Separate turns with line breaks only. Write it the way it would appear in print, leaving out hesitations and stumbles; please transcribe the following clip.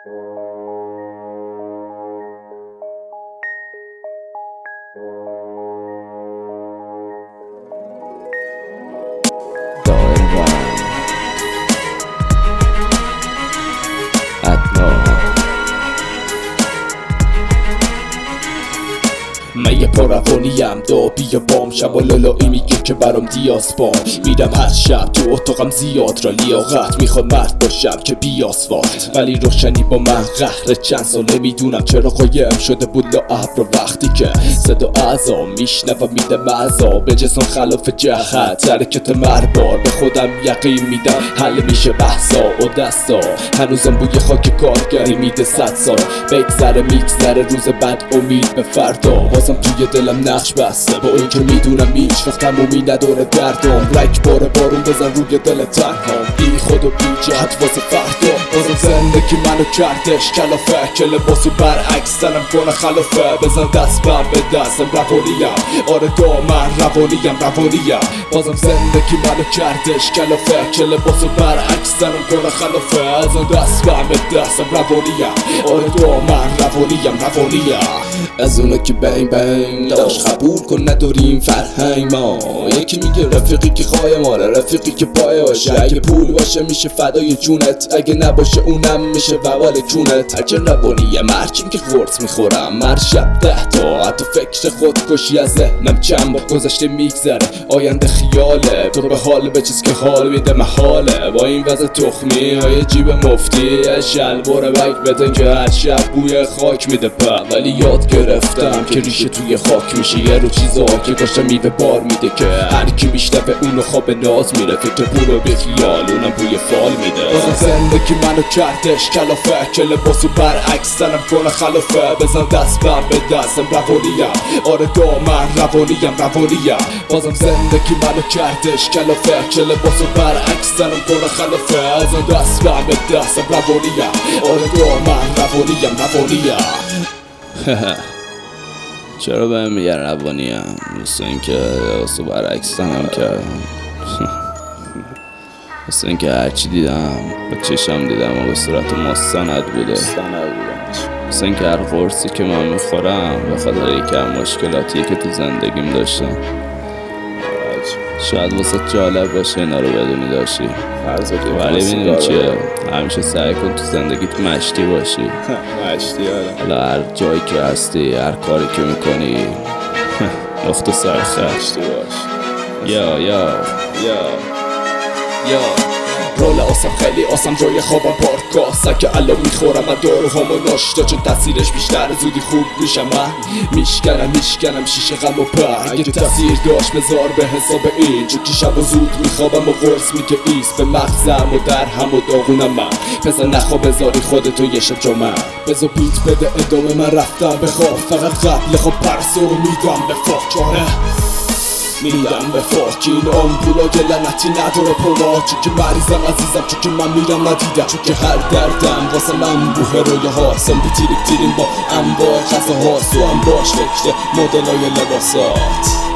من یه پاروانیم دا بیا بام شب و لالایی میگه که برام دیاسپام میرم هر شب تو اتاقم زیاد را لیاقت میخواد مرد باشم که بیاسفالت ولی روشنی با من قهر چند ساله میدونم چرا قایم شده بود لاابر وقتی که صدا اعضا میشنوم میده مزا به جسم خلاف جهت حرکت مربار به خودم یقین میدم حل میشه بحثا و دستا هنوزم بوی خاک کارگری میده 100 سال بگذره میگذره روز بعد امید به فردا بازم توی دلم نقش بسته با این که میدونم هیچ وقت تمومی نداره دردم رک باره بارون بزن روی دل تنها بی خود و بی جهت واسه فردا بازم زندگی منو کردش کلافه که لباسو برعکس زنم کنه خلافه بزن دست بر به دستم روانیم آره دامن روانیم بازم زندگی منو کردش کلافه که لباسو برعکس زنم کنه خلافه بزن دست بر به دستم روانیم آره دامن روانیم از اونا که بین بین داشت قبول کن نداریم فرهنگ ما یکی میگه رفیقی که خواهی ماره رفیقی که پایه باشه اگه پول باشه میشه فدای جونت اگه نباشه اونم میشه وبال جونت اگه روانیه مرچیم که خورت میخورم هر شب 10 تا حتی فکر خودکشی از ذهنم چند بار گذشته میگذره آینده خیاله تو به حال به چیز که حال میده محاله با این وضع تخمی های جیب مفتی شلوار بگ بدن که هر شب بوی خاک میده ولی یاد گرفتم که ریشه توی خاک میشه یه رو چیزا که باشه میوه بار میده که هر کی میشنوه اونو خواب ناز میره فکر پولو به خیال اونم بوی فال میده بازم زندگی منو کردش کلافه که لباسو برعکس زنم کنه خلافه بزن دست بر به دستم روانیم آره دامن روانیم بازم زندگی منو کردش کلافه که لباسو برعکس زنم کنه خلافه بزن دست بر به دستم روانیم آره دامن روانیم
چرا بهم میگن روانیم؟ مثل اینکه واسه برعکس زنم کردم مثل اینکه هرچی دیدم با چشم دیدم و به صورت مستند بوده مثل اینکه هر قرصی که من میخورم به خاطر یکی از مشکلاتی که تو زندگیم داشتم شاید واسه جالب باشه اینا رو بدونی داشتی ولی میدونی چیه همیشه سعی کن تو زندگیت مشتی باشی حالا هر جایی که هستی هر کاری که میکنی نقطه سر خشتی باش یا
رول آسم خیلی آسم جای خوابم پارکاسه که الان میخورم از داروهامو ناشتا چون تاثیرش بیشتر زودی خوب میشم من میشکنم شیشه غم و پر اگه تاثیر داشت بذار به حساب این چون که شب و زود میخوابم و قرص میگه ایست به مغزم و در هم و داغونم من پسر نخواب بذاری خودتو یه شب جا من بذار بیت بده ادامه من رفتم به خواب فقط قبل خواب پرسو رو میدم به فاکاره میدم به فاک این آمپولا که لعنتی نداره پولا چون که مریضم عزیزم چون که من میرم ندیدم چون که هر دردم واسه من بوه رویه هاستم بی تیرک تیرین با انواع غذاها سو هم باش فکر مدلای لباسات